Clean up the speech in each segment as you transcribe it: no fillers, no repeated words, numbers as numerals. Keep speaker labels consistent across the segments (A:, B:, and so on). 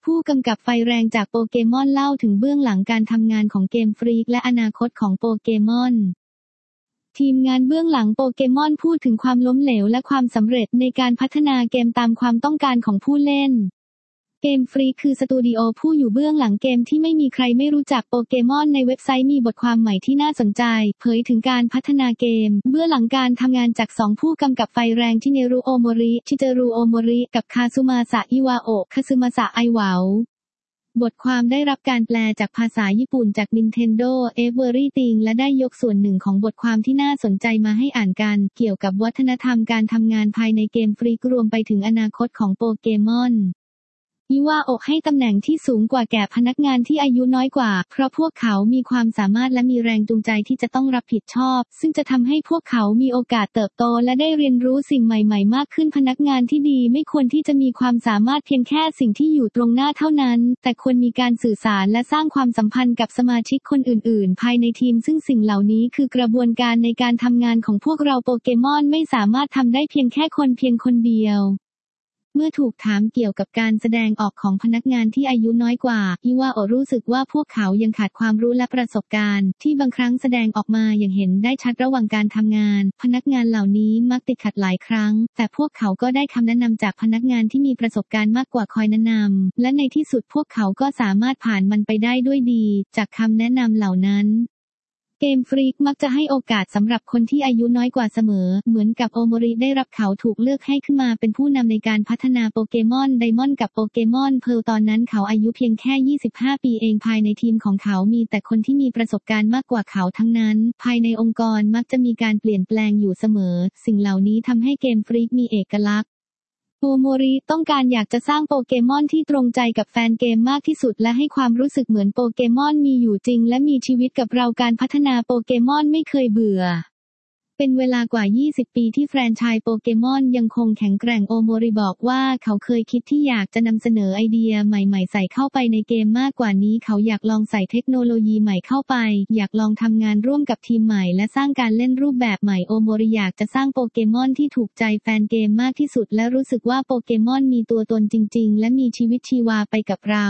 A: ผู้กำกับไฟแรงจากโปเกมอนเล่าถึงเบื้องหลังการทำงานของเกมฟรีกและอนาคตของโปเกมอนทีมงานเบื้องหลังโปเกมอนพูดถึงความล้มเหลวและความสำเร็จในการพัฒนาเกมตามความต้องการของผู้เล่นเกมฟรีคือสตูดิโอผู้อยู่เบื้องหลังเกมที่ไม่มีใครไม่รู้จักโปเกมอนในเว็บไซต์มีบทความใหม่ที่น่าสนใจเผยถึงการพัฒนาเกมเบื้องหลังการทำงานจาก2ผู้กำกับไฟแรงชิเนรุโอโมริชิเจรุโอโมริกับคาซุมาสะอิวาโอะคาซึมาสะไอเหวาบทความได้รับการแปลจากภาษาญี่ปุ่นจาก Nintendo Everything และได้ยกส่วนหนึ่งของบทความที่น่าสนใจมาให้อ่านกันเกี่ยวกับวัฒนธรรมการทำงานภายในเกมฟรีกรวมไปถึงอนาคตของโปเกมอนอิวาโอะให้ตำแหน่งที่สูงกว่าแก่พนักงานที่อายุน้อยกว่าเพราะพวกเขามีความสามารถและมีแรงจูงใจที่จะต้องรับผิดชอบซึ่งจะทำให้พวกเขามีโอกาสเติบโตและได้เรียนรู้สิ่งใหม่ๆมากขึ้นพนักงานที่ดีไม่ควรที่จะมีความสามารถเพียงแค่สิ่งที่อยู่ตรงหน้าเท่านั้นแต่ควรมีการสื่อสารและสร้างความสัมพันธ์กับสมาชิกคนอื่นๆภายในทีมซึ่งสิ่งเหล่านี้คือกระบวนการในการทำงานของพวกเราโปเกมอนไม่สามารถทำได้เพียงแค่คนเดียวเมื่อถูกถามเกี่ยวกับการแสดงออกของพนักงานที่อายุน้อยกว่าอิวาโอะรู้สึกว่าพวกเขายังขาดความรู้และประสบการณ์ที่บางครั้งแสดงออกมาอย่างเห็นได้ชัดระหว่างการทำงานพนักงานเหล่านี้มักติดขัดหลายครั้งแต่พวกเขาก็ได้คำแนะนำจากพนักงานที่มีประสบการณ์มากกว่าคอยแนะนำและในที่สุดพวกเขาก็สามารถผ่านมันไปได้ด้วยดีจากคำแนะนำเหล่านั้นเกมฟรีกมักจะให้โอกาสสำหรับคนที่อายุน้อยกว่าเสมอเหมือนกับโอโมริได้รับเขาถูกเลือกให้ขึ้นมาเป็นผู้นำในการพัฒนาโปเกมอนไดมอนด์กับโปเกมอนเพร์ลตอนนั้นเขาอายุเพียงแค่25 ปีเองภายในทีมของเขามีแต่คนที่มีประสบการณ์มากกว่าเขาทั้งนั้นภายในองค์กรมักจะมีการเปลี่ยนแปลงอยู่เสมอสิ่งเหล่านี้ทำให้เกมฟรีกมีเอกลักษณ์โอโมริต้องการอยากจะสร้างโปเกมอนที่ตรงใจกับแฟนเกมมากที่สุดและให้ความรู้สึกเหมือนโปเกมอนมีอยู่จริงและมีชีวิตกับเราการพัฒนาโปเกมอนไม่เคยเบื่อเป็นเวลากว่า20 ปีที่แฟรนไชส์โปเกมอนยังคงแข็งแกร่งโอโมริบอกว่าเขาเคยคิดที่อยากจะนำเสนอไอเดียใหม่ๆใส่เข้าไปในเกมมากกว่านี้เขาอยากลองใส่เทคโนโลยีใหม่เข้าไปอยากลองทำงานร่วมกับทีมใหม่และสร้างการเล่นรูปแบบใหม่โอโมริอยากจะสร้างโปเกมอนที่ถูกใจแฟนเกมมากที่สุดและรู้สึกว่าโปเกมอนมีตัวตนจริงๆและมีชีวิตชีวาไปกับเรา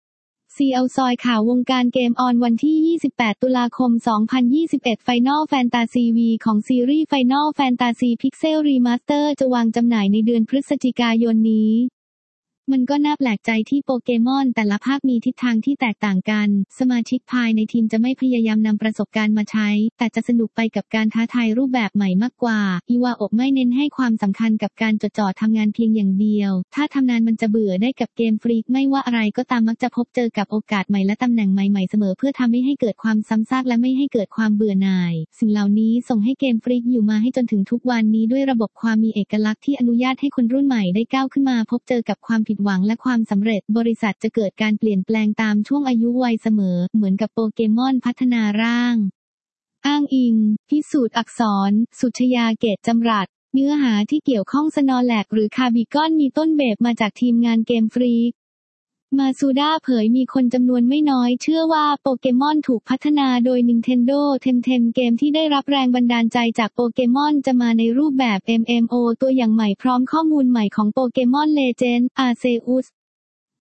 A: CL ซอยข่าววงการเกมออนวันที่28 ตุลาคม 2021 Final Fantasy V ของซีรีส์ Final Fantasy Pixel Remaster จะวางจำหน่ายในเดือนพฤศจิกายนนี้มันก็น่าแปลกใจที่โปเกมอนแต่ละภาคมีทิศทางที่แตกต่างกันสมาชิกภายในทีมจะไม่พยายามนำประสบการณ์มาใช้แต่จะสนุกไปกับการท้าทายรูปแบบใหม่มากกว่าอิวาโอะไม่เน้นให้ความสำคัญกับการจดจ่อทำงานเพียงอย่างเดียวถ้าทำนานมันจะเบื่อได้กับเกมฟรีกไม่ว่าอะไรก็ตามมักจะพบเจอกับโอกาสใหม่และตำแหน่งใหม่ๆเสมอเพื่อทำให้เกิดความซ้ำซากและไม่ให้เกิดความเบื่อหน่ายสิ่งเหล่านี้ส่งให้เกมฟรีกอยู่มาให้จนถึงทุกวันนี้ด้วยระบบความมีเอกลักษณ์ที่อนุญาตให้คนรุ่นใหม่ได้ก้าวขึ้นมาพบเจอกับความผิดหวังและความสำเร็จบริษัทจะเกิดการเปลี่ยนแปลงตามช่วงอายุวัยเสมอเหมือนกับโปเกมอนพัฒนาร่างอ้างอิงพิสูจน์อักษรสุชยาเกตจำรัดเนื้อหาที่เกี่ยวข้องสนอแลกหรือคาบิกอนมีต้นแบบมาจากทีมงานเกมฟรีกมาซูด้าเผยมีคนจำนวนไม่น้อยเชื่อว่าโปเกมอนถูกพัฒนาโดย Nintendo Temtem เกมที่ได้รับแรงบันดาลใจจากโปเกมอนจะมาในรูปแบบ MMO ตัวอย่างใหม่พร้อมข้อมูลใหม่ของโปเกมอน Legend Arceus